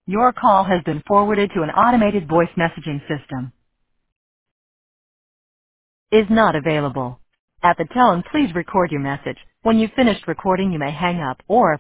Your call has been forwarded to an automated voice messaging system. Is not available. At the tone, please record your message. When you've finished recording, you may hang up or